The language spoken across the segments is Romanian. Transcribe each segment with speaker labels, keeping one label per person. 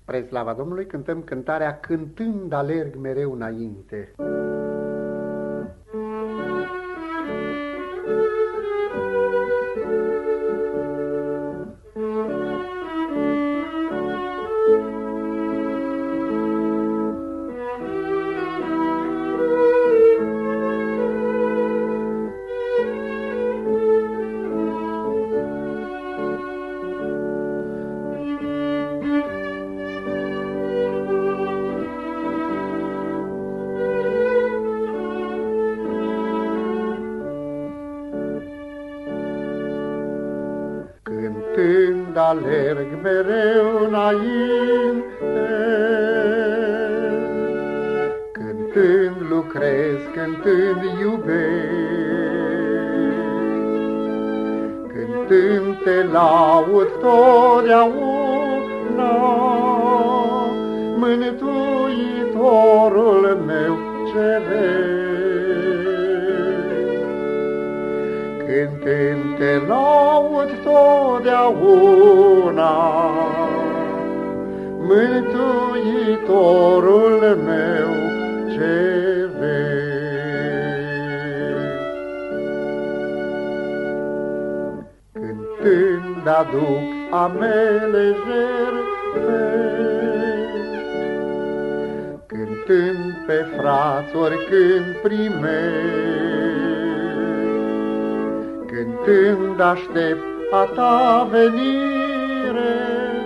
Speaker 1: Spre slava Domnului cântăm cântarea Cântând alerg mereu înainte. Cântând alerg mereu înainte, cântând lucrez, cântând iubesc, cântând te laud totdeauna, Mântuitorul meu ceresc. Cântând te laud totdeauna, Mântuitorul meu ceresc. Cântând aduc a mele jertfe, cântând pe frați oricând primesc, cântând aștept a ta venire,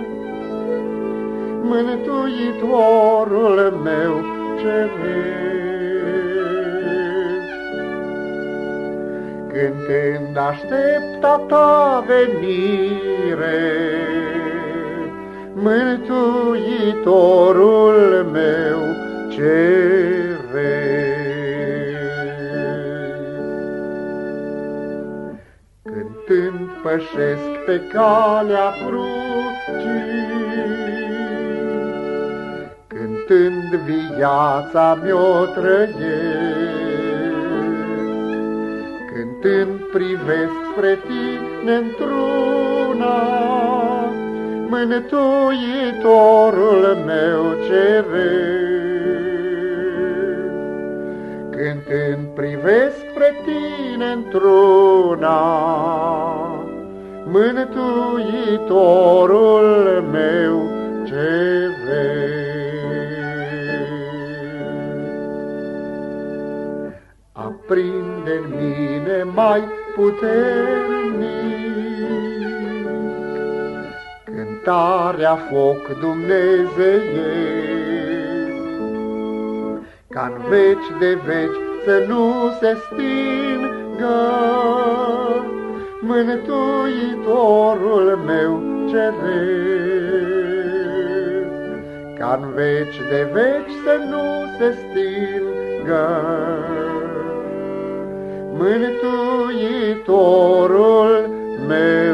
Speaker 1: Mântuitorul meu ceresc. Cântând aștept a ta venire, Mântuitorul meu ceresc. Cântând pășesc pe calea crucii, cântând viața mi-o trăiesc, cântând privesc spre tine într-una, Mântuitorul meu ceresc. Cântând privesc spre tine într-una, Mântuitorul meu ceresc. Aprinde-n mine mai puternic cântarea foc dumnezeiesc, ca-n veci de veci să nu se stingă, Mântuitorul meu ceresc. Ca-n veci de veci să nu se stingă, Mântuitorul meu